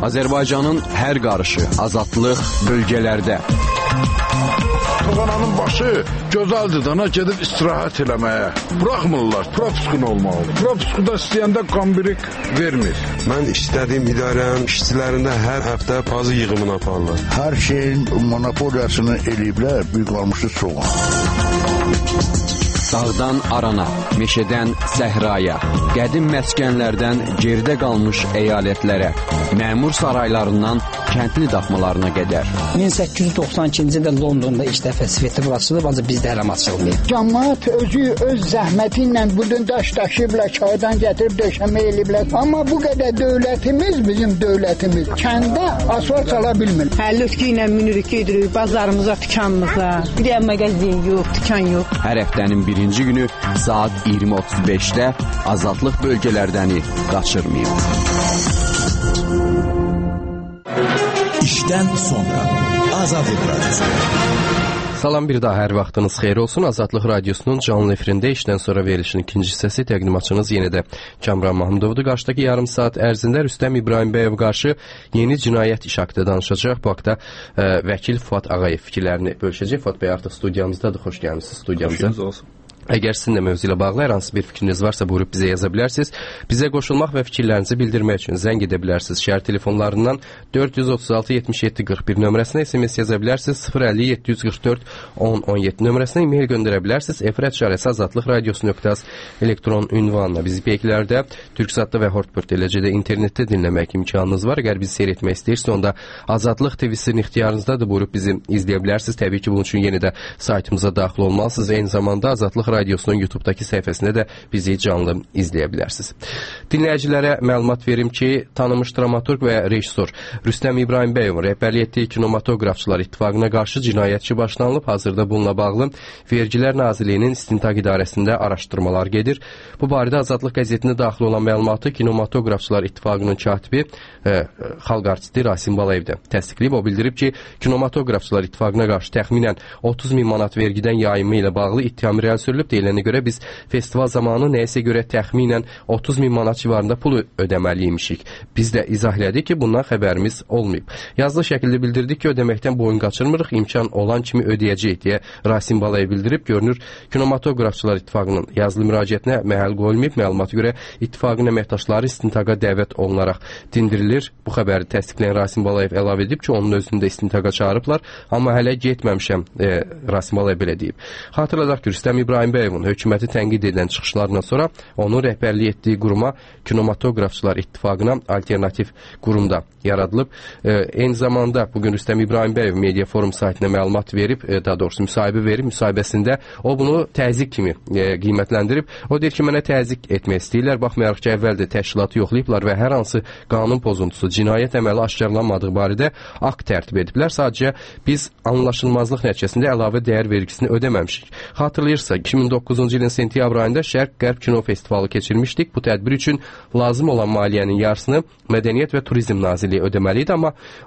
Azərbaycanın hər qarışı, azadlıq bölgələrdə. Toğananın başı gözəldir dana gedib istirahət eləməyə. Buraxmırlar, propiskun olmalıdır. Propiskuda istəyəndə qambirik vermir. Mən istədiyim idarənin işçilərində hər həftə pazı yığımını aparırlar. Hər şeyin monopoliyasını eləyiblər, bir qalmışı soğan. Dağdan arana, meşədən səhraya, qədim məskənlərdən geridə qalmış əyalətlərə, məmur saraylarından kəndli daxmalarına qədər. 1892-ci ildə Londonda ilk dəfə Svetlana açılıb, ancaq bizdə hələm açılmıyor. Cəmaət özü öz zəhməti ilə budun daş daşıyıblar, çaydan gətirib döşəmə eləyiblər. Amma bu qədər dövlətimiz, bizim dövlətimiz kəndə asfalt çala bilmir. Həlütkü ilə minirik, gedirik bazarımıza, dükanımıza. Bir də mağazin yox, dükan yox. Hər həftənin birinci günü saat 20:35-də azadlıq bölgələrdəni qaçırmayın. İşdən sonra Azadlıq Radyosu. Salam, bir daha hər vaxtınız xeyir olsun. Azadlıq Radyosunun canlı efirində işdən sonra verilişin ikinci hissəsi təqdimatçınız yenə də Kamran Mahmudovdur. Qarşıdakı yarım saat ərzində Rüstəm İbrahimbəyev qarşı yeni cinayət iş haqqında danışacaq. Bu haqda vəkil Fuad Ağayev fikirlərini bölüşəcək. Fuad bəy artıq studiyamızdadır. Xoş gəlmisiniz studiyamıza. Xoşunuz olsun. Əgər sizin də mövzu ilə bağlı hər hansı bir fikriniz varsa buyurub bizə yaza bilərsiniz. Bizə qoşulmaq və fikirlərinizi bildirmək üçün zəng edə bilərsiniz. Şəhər telefonlarından 436 77 41 nömrəsinə SMS yaza bilərsiniz. 050 744 10 17 nömrəsinə e-mail göndərə bilərsiniz. efir@azadlıqradiosu.az elektron ünvanına bizi peyklərdə Türksatda və Hortburt eləcə də internetdə dinləmək imkanınız var. Əgər bizi seyr etmək istəyirsiniz, onda Azadlıq TV-sinin ixtiyarınızdadır. Buyurub bizi izləyə bilərsiniz. Təbii ki, bunun üçün yenə də saytımıza daxil olmalısınız. Eyni zamanda Azadlıq Radiosunun YouTube'dakı səhifəsində də bizi canlı izləyə bilərsiniz. Dinləyicilərə məlumat verim ki, tanınmış dramaturq və rejissor Rüstəm İbrahimbəyev rəhbərlik etdiyi Kinematoqrafçılar İttifaqına qarşı cinayətçi başlanılıb. Hazırda bununla bağlı Vergilər Nazirliyinin İstintaq İdarəsində araşdırmalar gedir. Bu barədə Azadlıq qəzetində daxil olan məlumatı Kinematoqrafçılar İttifaqının katibi xalq artisti Rasim Balayev də təsdiqləyib. O bildirib ki, Kinematoqrafçılar İttifaqına qarşı təxminən 30 min manat vergidən yayımı ilə bağlı ittiham irəli sürülüb. Deyilənə görə biz festival zamanı nəyəsə görə təxminən 30 min manat civarında pul ödəməliymişik. Biz də izah elədik ki, bundan xəbərimiz olmayıb. Yazılı şəkildə bildirdik ki, ödəməkdən boyun qaçırmırıq, imkan olan kimi ödəyəcəyik deyə Rasim Balayev bildirib. Görünür, Kinematoqrafçılar İttifaqının yazılı müraciətinə məhəl qoyulmayıb. Məlumata görə İttifaqın əməkdaşları istintaqa dəvət olunaraq dindirilir. Bu xəbəri təsdiqləyən Rasim Balayev əlavə edib ki, onun özünü də istintaqa çağırıblar. Amma hələ getməmişəm, Rasim Balayev belə deyib. Xatırladaq ki, Rüstəm İbrahimbəyev hökuməti tənqid edən çıxışlarından sonra onun rəhbərlik etdiyi quruma Kinematoqrafçılar İttifaqına alternativ qurumda yaradılıb. Eyni zamanda bugün Rüstəm İbrahimbəyev Media Forum saytına məlumat verib, daha doğrusu müsahibə verib. Müsahibəsində o bunu təzyiq kimi qiymətləndirib. O deyir ki, mənə təzyiq etmək istəyirlər. Baxmayaraq ki, əvvəldə təşkilatı yoxlayıblar və hər hansı qanun pozuntusu, cinayət əməli aşkarlanmadığı barədə akt tərtib ediblər. Sadəcə biz anlaşılmazlıq nəticəsində əlavə dəyər vergisini ödəməmişik. Xatırlayırsa, 2009-cu ilin sentyabr ayında Şərq-Qərb Kino Festivalı keçirmişdik. Bu tədbir üçün lazım olan maliyyənin yarısını Mədəniyyət və Turizm Nazirliyi ödəməli idi,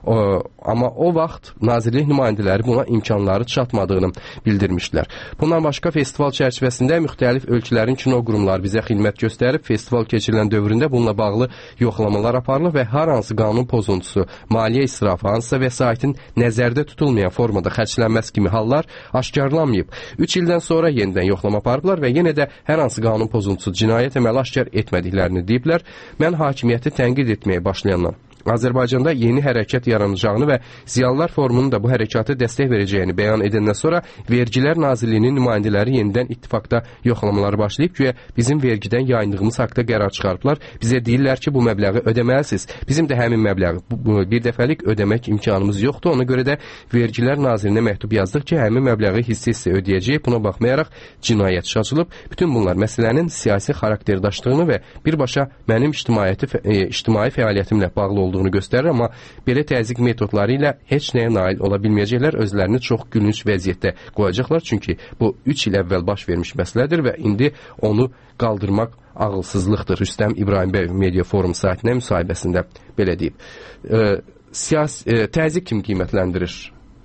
amma o vaxt Nazirlik nümayəndələri buna imkanları çatmadığını bildirmişdilər. Bundan başqa festival çərçivəsində müxtəlif ölkələrin kino qurumları bizə xidmət göstərib, festival keçirilən dövründə bununla bağlı yoxlamalar aparılır və hər hansı qanun pozuntusu, maliyyə israfı, hansısa vəsaitin nəzərdə tutulmayan formada xərclənməsi kimi hallar aşkarlanmayıb. 3 ildən sonra yenidən yoxlama aparıblar və yenə də hər hansı qanun pozuntusu, cinayət əməli aşkar etmədiklərini deyiblər. Mən hakimiyyəti tənqid etməyə başlayandan Azərbaycanda yeni hərəkət yaranacağını və Ziyalılar Forumunun da bu hərəkata dəstək verəcəyini bəyan edəndən sonra Vergilər Nazirliyinin nümayəndələri yenidən ittifaqda yoxlamaları başlayıb ki, bizim vergidən yayındığımız haqda qərar çıxarıblar. Bizə deyirlər ki, bu məbləği ödəməlisiniz. Bizim də həmin məbləği bir dəfəlik ödəmək imkanımız yoxdur. Ona görə də Vergilər Nazirinə məktub yazdıq ki, həmin məbləği hissə-hissə ödəyəcəyik. Buna baxmayaraq cinayət açılıb. Bütün bunlar məsələnin siyasi xarakterdaşlığını və birbaşa mənim ictimai fəaliyyətimlə bağlı olduğunu göstərir, amma belə təzyiq metodları ilə heç nəyə nail ola bilməyəcəklər, özlərini çox gülünc vəziyyətdə qoyacaqlar, çünki bu 3 il əvvəl baş vermiş məsələdir və indi onu qaldırmaq ağılsızlıqdır. Rüstəm İbrahimbəyev Media Forum saytına müsahibəsində belə deyib. Təzyiq kimi qiymətləndirir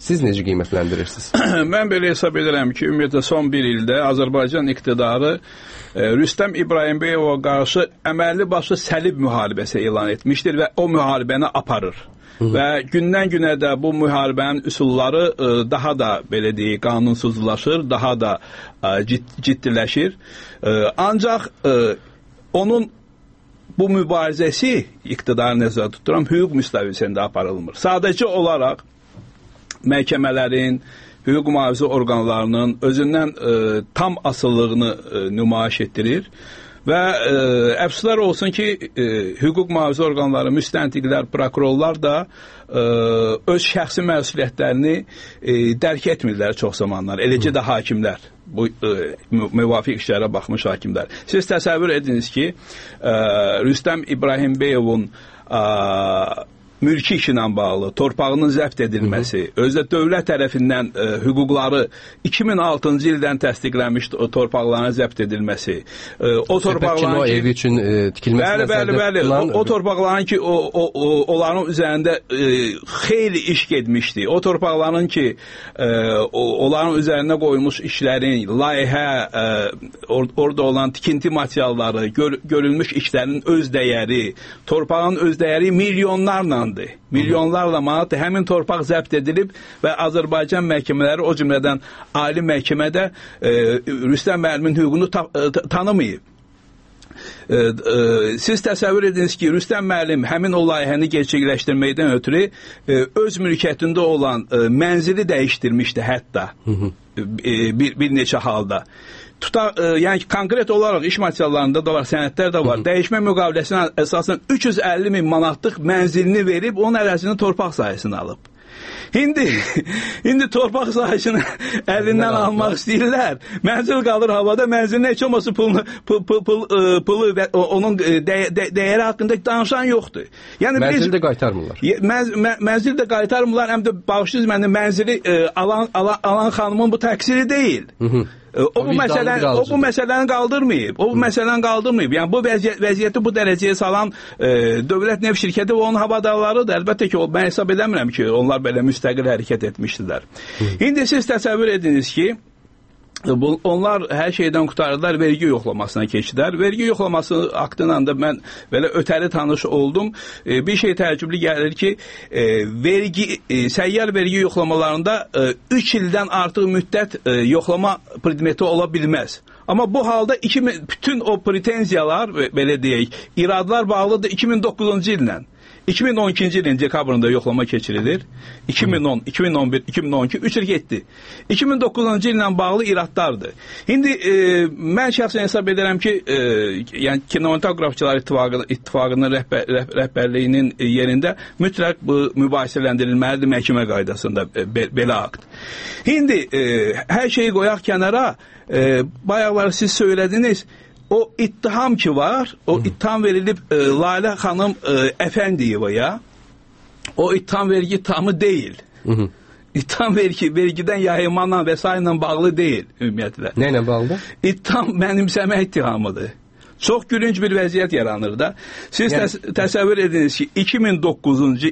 Siz necə qiymətləndirirsiniz? Mən belə hesab edirəm ki, ümumiyyətlə son bir ildə Azərbaycan iqtidarı Rüstəm İbrahimbəyova qarşı əməlli başlı səlib müharibəsi elan etmişdir və o müharibəni aparır. Və gündən günə də bu müharibənin üsulları daha da belə deyək, qanunsuzlaşır, daha da ciddiləşir. Ancaq onun bu mübarizəsi iqtidarı nəzərdə tuturam, hüquq müstəvisində aparılmır. Sadəcə olaraq məhkəmələrin, hüquq mühafizə orqanlarının özündən tam asıllığını nümayiş etdirir və əfsuslar olsun ki, hüquq mühafizə orqanları, müstəntiqlər, prokurorlar da öz şəxsi məsuliyyətlərini dərk etmirlər çox zamanlar. Eləcə də hakimlər, bu müvafiq işlərə baxmış hakimlər. Siz təsəvvür ediniz ki, Rüstəm İbrahimbəyovun mülki işlə bağlı, torpağının zəbt edilməsi, özdə dövlət tərəfindən hüquqları 2006-cı ildən təsdiqlənmiş torpaqların zəbt edilməsi, o torpaqların ki, o ev üçün tikilməsi bəli, o torpaqların ki, onların üzərində xeyli iş getmişdi. O torpaqların ki, onların üzərində qoyulmuş işlərin, layihə, orada olan tikinti materialları, görülmüş işlərin öz dəyəri, torpağın öz dəyəri milyonlarla milyonlarla manat həmin torpaq zəbt edilib və Azərbaycan məhkəmələri, o cümlədən ali məhkəmədə Rüstəm müəllimin hüququnu tanımayıb. Siz təsəvvür ediniz ki, Rüstəm müəllim həmin o layihəni gerçəkləşdirməkdən ötürü öz mülkiyyətində olan mənzili dəyişdirmişdi hətta bir neçə halda. Yəni konkret olaraq iş materiallarında da var, sənədlər də var. Dəyişmə müqaviləsinə əsasən 350 min manatlıq mənzilini verib, onun ərazinin torpaq sahəsini alıb. İndi torpaq sahəsini əlindən almaq istəyirlər. Mənzil qalır havada, mənzilin heç olmasa pulu və onun dəyəri haqqında danışan yoxdur. Mənzil də qaytarmırlar. Mənzil də qaytarmırlar, həm də bağışsız mənim mənzili alan xanımın bu təqsiri deyil. O bu məsələni qaldırmayıb. Yəni bu vəziyyəti bu dərəcəyə salan dövlət neft şirkəti və onun havadarlarıdır. Əlbəttə ki, mən hesab edəmirəm ki, onlar belə müstəqil hərəkət etmişdilər. İndi siz təsəvvür ediniz ki, onlar hər şeydən qutarırlar, vergi yoxlamasına keçdilər. Vergi yoxlaması aktıyla da mən belə ötəri tanış oldum. Bir şey təəccüblü gəlir ki, səyyar vergi yoxlamalarında 3 ildən artıq müddət yoxlama predmeti ola bilməz. Amma bu halda bütün o pretenziyalar, belə deyək, iradlar bağlıdır 2009-cu illə. 2012-ci ilin dekabrında yoxlama keçirilir. 2010, 2011, 2012, 3 il getdi. 2009-cu illə bağlı iradlardır. İndi mən şəxsən hesab edirəm ki, yəni Kinematoqrafçılar İttifaqının rəhbərliyinin yerində mütləq bu mübahisələndirilməlidir məhkəmə qaydasında belə akt. İndi hər şeyi qoyaq kənara, bayaqları siz söylədiniz, o ittiham ki var, o ittiham verilib Lalə xanım Əfəndiyevaya, o ittiham vergi ittihamı deyil. İttiham vergidən yayılmanla və s. bağlı deyil ümumiyyətlə. Nə ilə bağlıdır? İttiham mənimsəmə ittihamıdır. Çox gülünc bir vəziyyət yaranır da. Siz təsəvvür ediniz ki, 2009-cu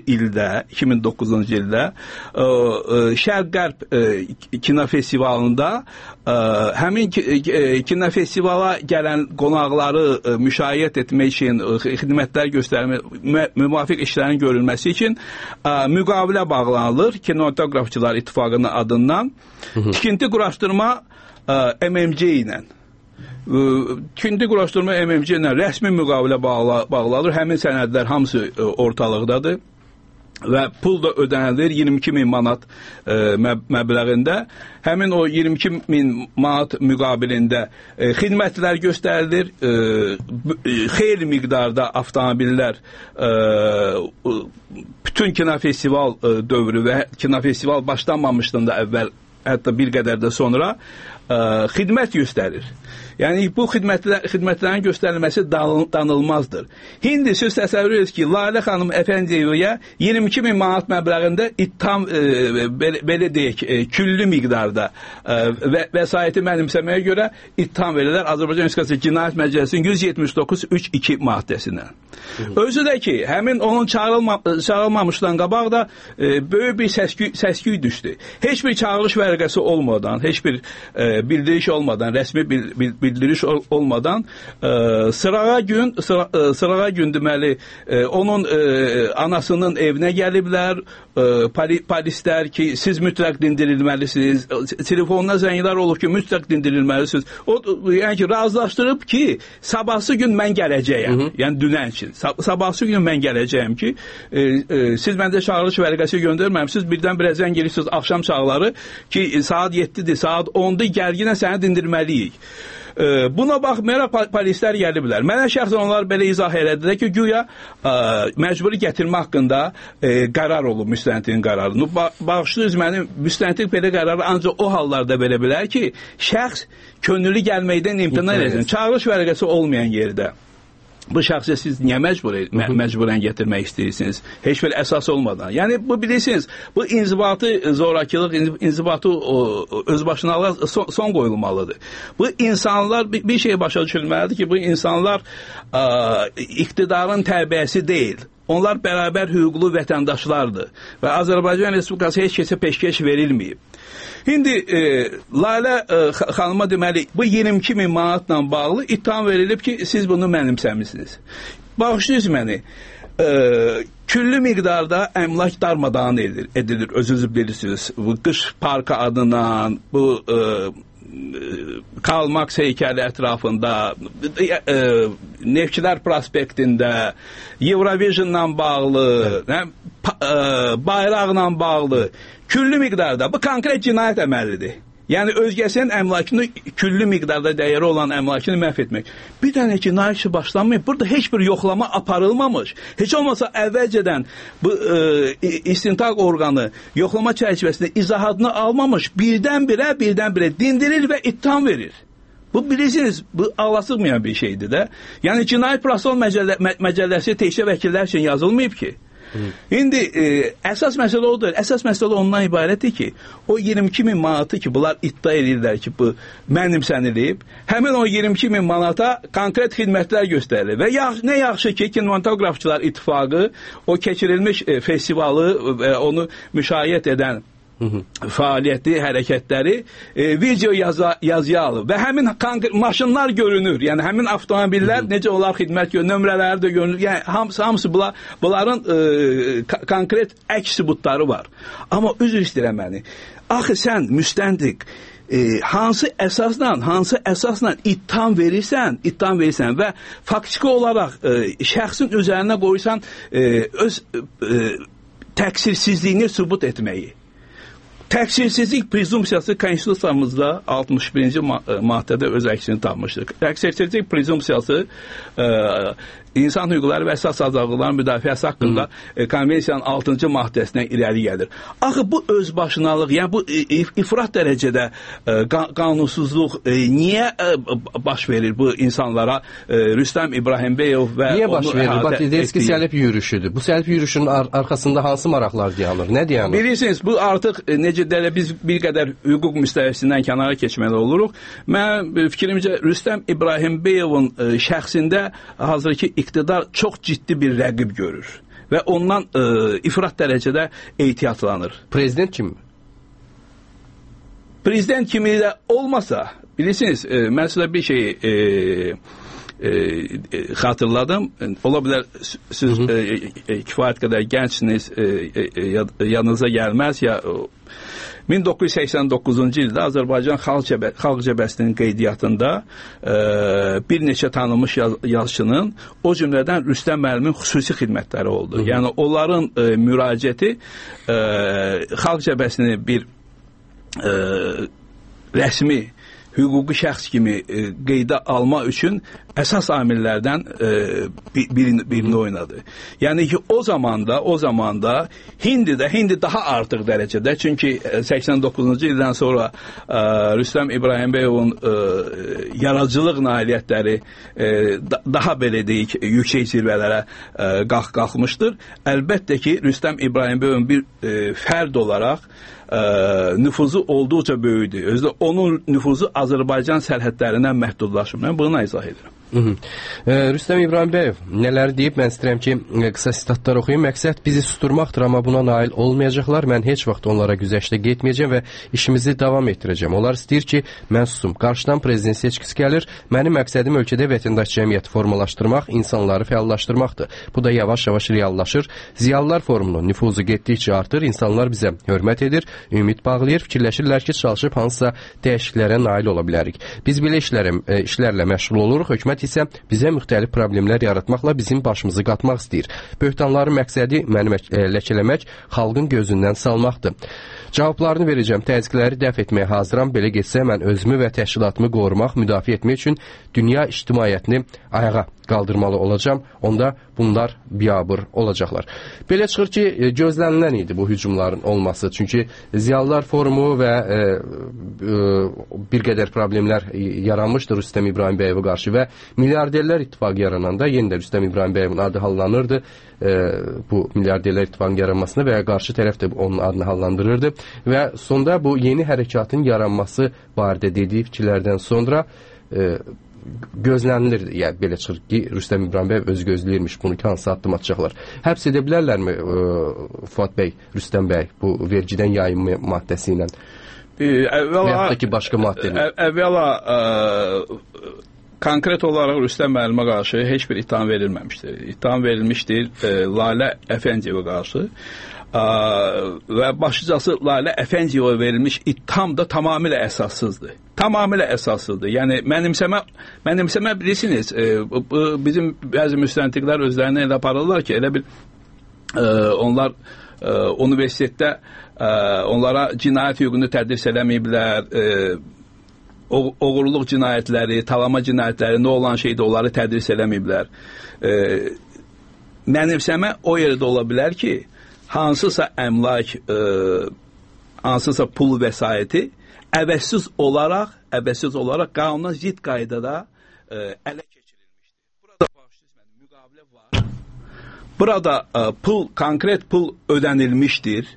ildə Şərq-Qərb kinofestivalında həmin kinofestivala gələn qonaqları müşayiət etmək üçün, xidmətlər göstərmək, müvafiq işlərin görülməsi üçün müqavilə bağlanılır Kinematoqrafçılar İttifaqının adından. Tikinti quraşdırma MMC ilə. Tikinti quraşdırma MMC ilə rəsmi müqavilə bağlanır. Həmin sənədlər hamısı ortalıqdadır və pul da ödənilir 22 min manat məbləğində. Həmin o 22 min manat müqabilində xidmətlər göstərilir. Xeyli miqdarda avtomobillər bütün kinofestival dövrü və kinofestival başlanmamışdan da əvvəl, hətta bir qədər də sonra xidmət göstərir. Yəni bu xidmətlərin göstərilməsi danılmazdır. İndi siz təsəvvür edirsiniz ki, Lalə xanım Əfəndiyevəyə 22.000 manat məbləğində ittiham belə deyək, küllü miqdarda vəsaiti mənimsəməyə görə ittiham verirlər Azərbaycan Respublikası Cinayət Məcəlləsinin 179.3.2 maddəsindən. Özü də ki, həmin onun çağırılmamışdan qabaq da böyük bir səsküy düşdü. Heç bir çağırış vərəqəsi olmadan, heç bir bildiriş olmadan, rəsmi bildiriş olmadan sırağa gün deməli onun anasının evinə gəliblər, polislər ki, siz mütləq dindirilməlisiniz, telefonuna zənglər olur ki, mütləq dindirilməlisiniz. O, yəni ki, razılaşdırıb ki, sabahsı gün mən gələcəyəm, yəni dünən üçün. Sabahsı gün mən gələcəyəm ki, siz məndə çağırış vərəqəsi göndərməmisiniz, birdən-birə zəng gelirsiniz axşam çağları ki, saat 7-dir, saat 10-dur, gərginə səni dindirməliyik. Buna baxmayaraq polislər gəliblər. Mənə şəxsən onlar belə izah elədilər ki, güya məcburi gətirmə haqqında qərar olub, müstəntiqin qərarı. Bağışlayınız mənim, müstəntiq belə qərarı ancaq o hallarda verə bilər ki, şəxs könüllü gəlməkdən imtina edəcək. Çağırış vərəqəsi olmayan yerdə. Bu şəxsi siz niyə məcburən gətirmək istəyirsiniz? Heç bir əsas olmadan. Yəni, bu bilirsiniz, bu inzibatı zorakılıq, inzibatı özbaşınalığa son qoyulmalıdır. Bu insanlar, bir şey başa düşülməlidir ki, bu insanlar iqtidarın təbəəsi deyil. Onlar bərabər hüquqlu vətəndaşlardır və Azərbaycan Respublikası heç kəsə peşkeş verilməyib. İndi Lalə xanıma deməli, bu 22.000 manatla bağlı ittiham verilib ki, siz bunu mənimsəmisiniz. Bağışlayınız məni, küllü miqdarda əmlak darmadağın edilir, özünüz bilirsiniz. Bu qış parkı adından, bu Karl Marx heykəli ətrafında, Neftçilər prospektində, Eurovision'la bağlı, bayraqla bağlı, küllü miqdarda, bu konkret cinayət əməlidir. Yəni özgəsinin əmlakını, küllü miqdarda dəyəri olan əmlakını məhv etmək. Bir dənə cinayət işi başlanmayıb, burada heç bir yoxlama aparılmamış. Heç olmasa əvvəlcədən bu istintaq orqanı yoxlama çərçivəsində izahatını almamış, birdən-birə dindirir və ittiham verir. Bu bilirsiniz, bu ağlasılmayan bir şeydir də. Yəni cinayət prosessual məcəlləsi təkcə vəkillər üçün yazılmayıb ki. İndi əsas məsələ odur. Əsas məsələ ondan ibarətdir ki, o 22.000 manatı ki, bunlar iddia edirlər ki, bu mənimsənilib, həmin o 22.000 manata konkret xidmətlər göstərilir. Və nə yaxşı ki, Kinematografçılar İttifaqı o keçirilmiş festivalı və onu müşahidə edən fəaliyyəti, hərəkətləri video yazıya alıb və həmin maşınlar görünür, yəni həmin avtomobillər necə olar xidmət görünür, nömrələri də görünür, yəni hamısı bunların konkret əks sübutları var. Amma üzr istəyirəm məni, axı sən müstəntiq hansı əsasla ittiham verirsən və faktiki olaraq şəxsin üzərinə qoyursan öz təqsirsizliyini sübut etməyi. Təqsirsizlik prezumpsiyası konstitusiyamızda 61-ci maddədə öz əksini tapmışdır. Təqsirsizlik prezumpsiyası İnsan Hüquqları və Əsas Azadlıqların Müdafiəsi haqqında konvensiyanın 6-cı maddəsindən irəli gəlir. Axı bu özbaşınalıq, yəni bu ifrat dərəcədə qanunsuzluq niyə baş verir bu insanlara? Rüstəm İbrahimbəyov və niyə baş verir? Bax, dediniz ki, səlib yürüşüdür. Bu səlib yürüşünün arxasında hansı maraqlar dayanır? Nə dayanır? Bilirsiniz, bu artıq necə deyirlər, biz bir qədər hüquq müstəvisindən kənara keçməli oluruq. Mən fikrimcə Rüstəm İbrahimbəyovun şəxsində hazırki iqtidar çox ciddi bir rəqib görür və ondan ifrat dərəcədə ehtiyatlanır. Prezident kimi? Prezident kimi də olmasa, bilirsiniz, mən sizə bir şey xatırladım. Ola bilər, siz kifayət qədər gəncsiniz, yanınıza gəlməz ya 1989-cu ildə Azərbaycan Xalq Cəbhəsinin qeydiyyatında bir neçə tanınmış yazıçının, o cümlədən Rüstəm müəllimin xüsusi xidmətləri oldu. Yəni onların müraciəti Xalq Cəbhəsini bir rəsmi hüquqi şəxs kimi qeydə alma üçün əsas amillərdən birini oynadı. Yəni ki, o zamanda Hindi daha artıq dərəcədə, çünki 89-cu ildən sonra Rüstəm İbrahimbəyovun yaradıcılıq nailiyyətləri daha belə deyək, yüksək zirvələrə qalxmışdır. Əlbəttə ki, Rüstəm İbrahimbəyovun bir fərd olaraq nüfuzu olduqca böyüdü. Özdə onun nüfuzu Azərbaycan sərhədlərindən məhdudlaşır. Mən bunu izah edirəm. Rüstəm İbrahimbəyov nələr deyib, mən istəyirəm ki, qısa sitatlar oxuyum. Məqsəd bizi susturmaqdır, amma buna nail olmayacaqlar. Mən heç vaxt onlara güzəştə getməyəcəm və işimizi davam etdirəcəm. Onlar istəyir ki, mən susum. Qarşıdan prezident seçkisi gəlir. Mənim məqsədim ölkədə vətəndaş cəmiyyəti formalaşdırmaq, insanları fəallaşdırmaqdır. Bu da yavaş-yavaş reallaşır. Ziyalılar forumunun nüfuzu getdikcə artır, insanlar bizə hörmət edir, ümid bağlayır, fikirləşirlər ki, çalışıb hansısa dəyişikliklərə nail ola bilərik. Biz belə işlərlə məşğul oluruq, hökumət isə bizə müxtəlif problemlər yaratmaqla bizim başımızı qatmaq istəyir. Böhtanların məqsədi məni ləkələmək, xalqın gözündən salmaqdır. Cavablarını verəcəm. Təzyiqləri dəf etməyə hazıram. Belə getsə mən özümü və təşkilatımı qorumaq, müdafiə etmək üçün dünya ictimaiyyətini ayağa qaldırmalı olacam. Onda bunlar biabır olacaqlar. Belə çıxır ki, gözlənilən idi bu hücumların olması. Çünki Ziyalılar Forumu və bir qədər problemlər yaranmışdır Rüstəm İbrahimbəyova qarşı və Milyarderlər İttifaqı yarananda yenə də Rüstəm İbrahimbəyovun adı hallanırdı. Bu Milyarderlər İttifaqının yaranmasına və qarşı tərəf də onun adını hallandırırdı və sonda bu yeni hərəkatın yaranması barədə dediyi fikirlərdən sonra gözlənilirdi. Yəni belə çıxır ki, Rüstəm İbrahimbəyov öz gözləyirmiş bunu ki, hansı addım atacaqlar. Həbs edə bilərlərmi Fuad bəy, Rüstəm bəy bu vergidən yayınma maddəsi ilə? Və yaxud da ki, başqa maddə ilə? Əvvəla konkret olaraq Rüstəm müəllimə qarşı heç bir ittiham verilməmişdir. İttiham verilmişdir Lalə Əfəndiyeva qarşı və başlıcası Lalə Əfəndiyeva verilmiş ittiham da tamamilə əsassızdır. Tamamilə əsassızdır. Yəni mənimsəmə bilirsiniz, bizim bəzi müstəntiqlər özlərinə elə aparırlar ki, elə bir onlar universitetdə onlara cinayət hüququnu tədris eləməyiblər, oğurluq cinayətləri, talama cinayətləri, nə olan şeydə onları tədris eləməyiblər. Mənimsəmə o yerdə ola bilər ki, hansısa əmlak, hansısa pul vəsaiti əvəzsiz olaraq qanuna zidd qaydada ələ keçirilmişdir. Burada müqavilə var. Burada konkret pul ödənilmişdir.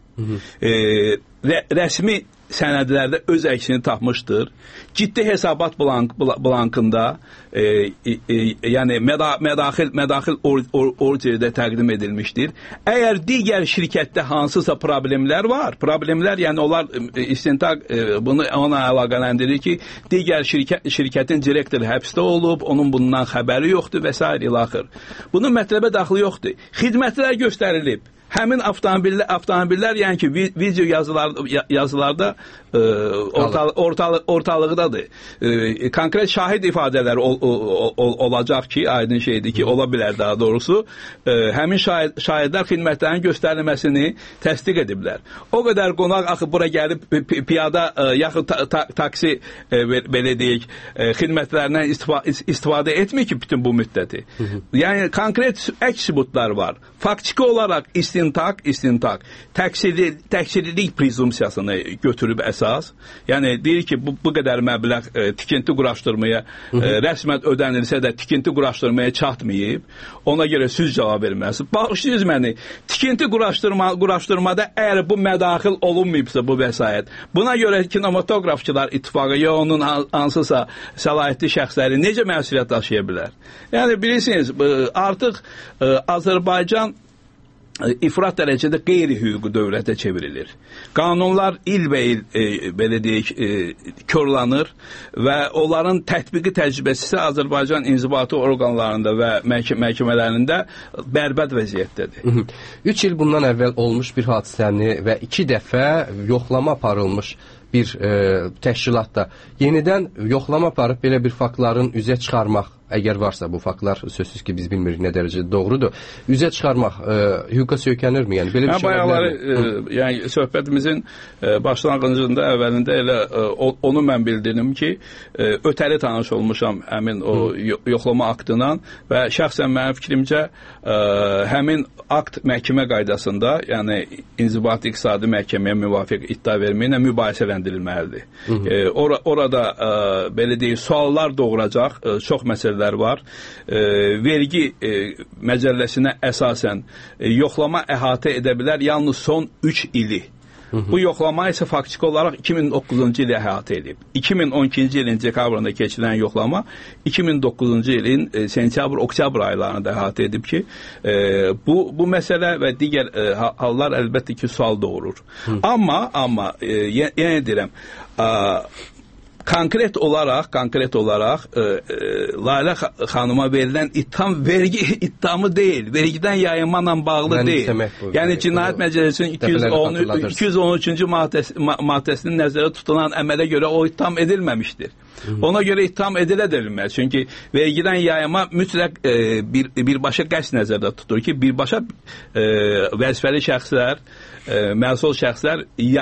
Rəsmi sənədlərdə öz əksini tapmışdır. Ciddi hesabat blankında yəni mədaxil orderdə təqdim edilmişdir. Əgər digər şirkətdə hansısa problemlər var, yəni onlar istintaq bunu ona əlaqələndirir ki, digər şirkətin direktoru həbsdə olub, onun bundan xəbəri yoxdur və s. ilaxır. Bunun mətləbə daxili yoxdur. Xidmətlər göstərilib. Həmin avtomobillər yəni ki, video yazılarda ortalıqdadır. Konkret şahid ifadələri olacaq ki, aydın şeydir ki, ola bilər daha doğrusu. Həmin şahidlər xidmətlərin göstərilməsini təsdiq ediblər. O qədər qonaq axı bura gəlib piyada yaxud taksi belə deyək, xidmətlərindən istifadə etmir ki, bütün bu müddəti. Yəni konkret əks sübutlar var. Faktiki olaraq istintaq, təqsirlilik prezumsiyasını götürüb əsas. Yəni, deyir ki, bu qədər məbləğ tikinti quraşdırmaya rəsmən ödənilsə də tikinti quraşdırmaya çatmayıb. Ona görə süz cavab verməsi. Bağışlayız məni, tikinti quraşdırmada əgər bu mədaxil olunmayıbsa bu vəsait, buna görə kinematografçılar ittifaqı ya onun hansısa səlahiyyətli şəxsləri necə məsuliyyət daşıya bilər? Yəni, bilirsiniz, artıq Azərbaycan ifrat dərəcədə qeyri-hüquqi dövlətə çevrilir. Qanunlar ilbəil, belə deyək, körlanır və onların tətbiqi təcrübəsi isə Azərbaycan inzibati orqanlarında və məhkəmələrində bərbad vəziyyətdədir. 3 il bundan əvvəl olmuş bir hadisəni və 2 dəfə yoxlama aparılmış bir təşkilatda yenidən yoxlama aparıb belə bir faktların üzə çıxarmaq əgər varsa bu faktlar, sözsüz ki biz bilmirik nə dərəcədə doğrudur, üzə çıxarmaq hüquqa söykənirmi? Yəni belə bir şey ola bilər. Yəni söhbətimizin başlanğıcında, əvvəlində elə onu mən bildirdim ki, ötəli tanış olmuşam həmin o yoxlama aktından və şəxsən mənim fikrimcə həmin akt məhkəmə qaydasında, yəni İnzibati İqtisadi Məhkəməyə müvafiq iddia verməklə mübahisələndirilməlidir. Orada belə deyək, suallar doğuracaq çox məsələlər var. Vergi məcəlləsinə əsasən yoxlama əhatə edə bilər yalnız son 3 ili. Bu yoxlama isə faktiki olaraq 2009-cu ili əhatə edib. 2012-ci ilin dekabrında keçirilən yoxlama 2009-cu ilin sentyabr-oktyabr aylarında əhatə edib ki, bu məsələ və digər hallar əlbəttə ki, sual doğurur. Amma yenə deyirəm, konkret olaraq Lalə xanıma verilən ittiham vergi ittihamı deyil, vergidən yayınmanla bağlı deyil. Yəni Cinayət Məcəlləsinin 213-cü maddəsinin nəzərdə tutulan əmələ görə o ittiham edilməmişdir. Ona görə ittiham edilə bilməz. Çünki vergidən yayınma mütləq birbaşa qəsd nəzərdə tutur ki, birbaşa vəzifəli şəxslər, məsul şəxslər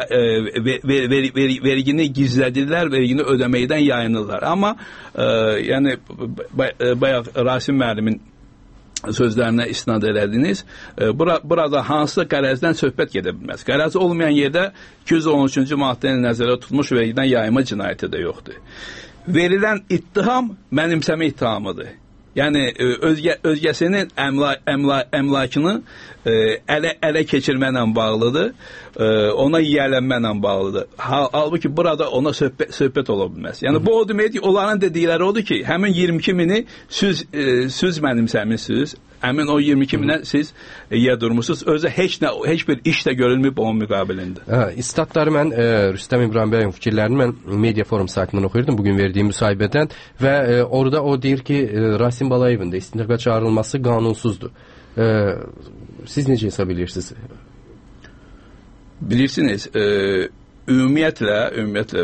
vergini gizlədirlər, vergini ödəməkdən yayınırlar. Amma yəni bayaq Rasim müəllimin sözlərinə istinad elədiniz. Burada hansı qərəzdən söhbət gedə bilməz. Qərəzi olmayan yerdə 213-cü maddəni nəzərdə tutmuş vergidən yayınma cinayəti də yoxdur. Verilən ittiham mənimsəmə ittihamıdır. Yəni özgəsinin əmlakını ələ keçirməklə bağlıdır, ona yiyələnməklə bağlıdır. Halbuki burada ona söhbət ola bilməz. Yəni bu o deməkdir ki, onların dedikləri odur ki, həmin 22 mini siz mənimsəmişsiniz, həmin o 22 minə siz durmuşsunuz. Özü heç bir iş də görülməyib onun müqabilində. İstatları mən Rüstəm İbrahimbəyin fikirlərini mən Media Forum saytından oxuyurdum bugün verdiyim müsahibədən və orada o deyir ki, Rasim Balayevin də istintaqa çağırılması qanunsuzdur. Siz necə hesab edirsiniz? Bilirsiniz, ümumiyyətlə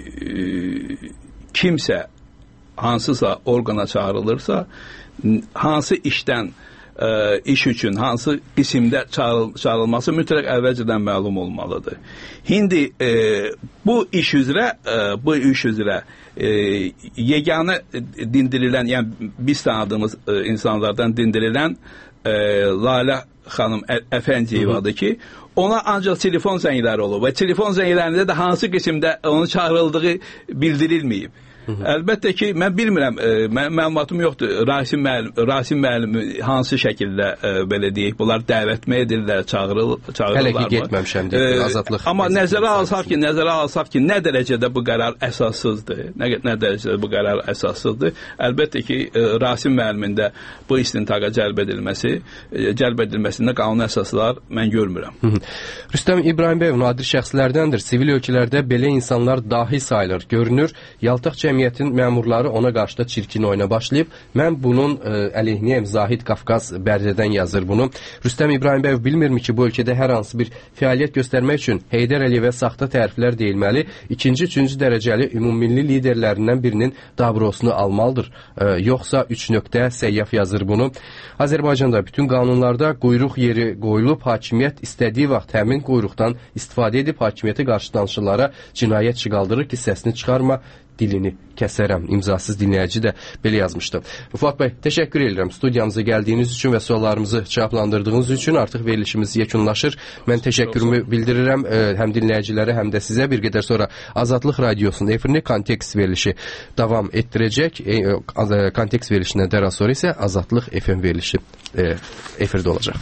kimsə hansısa orqana çağırılırsa, hansı işdən iş üçün hansı qismdə çağırılması mütləq əvvəlcədən məlum olmalıdır. İndi bu iş üzrə yeganə dindirilən, yəni biz tanıdığımız insanlardan dindirilən Lalə xanım Əfəndiyevadır ki, ona ancaq telefon zəngləri olur və telefon zənglərində də hansı qismdə onun çağırıldığı bildirilməyib. Əlbəttə ki, mən bilmirəm, məlumatım yoxdur. Rasim müəllim hansı şəkildə belə deyək, bunlar dəvətmə edirlər, çağırırlarmı? Hələ ki getməmişəm deyir, azadlıq. Amma nəzərə alsaq ki, nə dərəcədə bu qərar əsassızdır, nə dərəcədə bu qərar əsassızdır. Əlbəttə ki, Rasim müəllimin də bu istintaqa cəlb edilməsində qanun əsaslar mən görmürəm. Rüstəm İbrahimbəyev nadir şəxslərdəndir. Sivil ölkələrdə belə insanlar dahi sayılır, görünür. Yaltaq cəmiyyətin məmurları ona qarşı da çirkin oyuna başlayıb. Mən bunun əleyhinəyəm. Zahid Qafqaz Bərdədən yazır bunu. Rüstəm İbrahimbəyev bilmirmi ki, bu ölkədə hər hansı bir fəaliyyət göstərmək üçün Heydər Əliyevə saxta təriflər deyilməli, ikinci, üçüncü dərəcəli ümumilli liderlərindən birinin dabrosunu almalıdır. Yoxsa 3 nöqtə Səyyaf yazır bunu. Azərbaycanda bütün qanunlarda quyruq yeri qoyulub, hakimiyyət istədiyi vaxt həmin quyruqdan istifadə edib hakimiyyəti qarşı danışıqlara cinayətçi qaldırır ki, səsini çıxarma, dilini kəsərəm. İmzasız dinləyici də belə yazmışdı. Fuad bəy, təşəkkür edirəm studiyamıza gəldiyiniz üçün və suallarımızı cavablandırdığınız üçün. Artıq verilişimiz yekunlaşır. Mən təşəkkürümü bildirirəm həm dinləyicilərə, həm də sizə. Bir qədər sonra Azadlıq Radiosunun efirini Kontekst verilişi davam etdirəcək. Kontekst verilişindən dərhal sonra isə Azadlıq FM verilişi efirdə olacaq.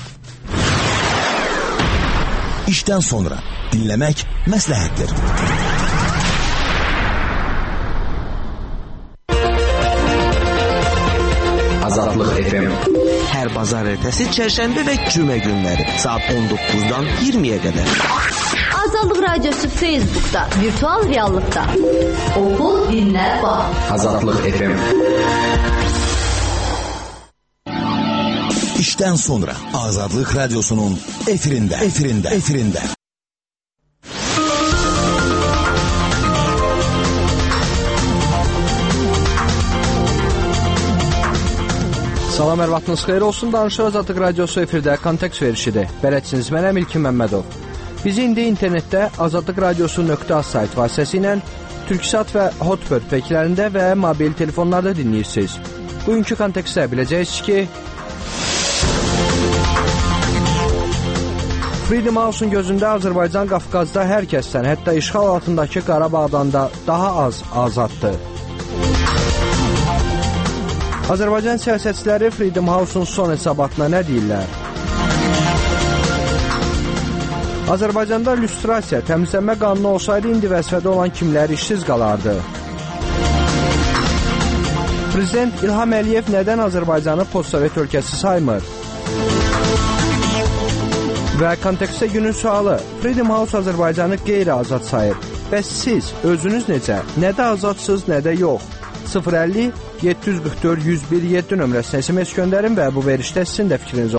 İşdən sonra dinləmək məsləhətdir. Azadlıq FM. Hər bazar ertəsi, çərşənbə və cümə günləri saat 19-dan 20-yə qədər. Azadlıq Radiosu Facebook'da, virtual reallıqda. Oku, dinlə, bax. Azadlıq FM. İşdən sonra Azadlıq Radiosunun efirində. Salam, hər vaxtınız xeyir olsun. Danışıq Azadlıq Radiosu efirdə kontekst verişidir. Bələdçiniz mənəm İlkin Məmmədov. Bizi indi internetdə Azadlıq Radiosu.az sayt vasitəsilə Türksat və Hotbird peklərində və mobil telefonlarda dinləyirsiniz. Bugünkü kontekstdə biləcəksiniz ki, Freedom House-un gözündə Azərbaycan Qafqazda hər kəsdən, hətta işğal altındakı Qarabağdan da daha az azaddır. Azərbaycan siyasətçiləri Freedom House-un son hesabatına nə deyirlər? Azərbaycanda lüstrasiya, təmizlənmə qanunu olsaydı indi vəzifədə olan kimlər işsiz qalardı? Prezident İlham Əliyev nədən Azərbaycanı postsovet ölkəsi saymır? Və kontekstdə günün sualı, Freedom House Azərbaycanı qeyri-azad sayır. Bəs siz, özünüz necə? Nədə azadsınız, nədə yox? 050 744 101 7 nömrəsinə SMS göndərin və bu verişdə sizin də fikriniz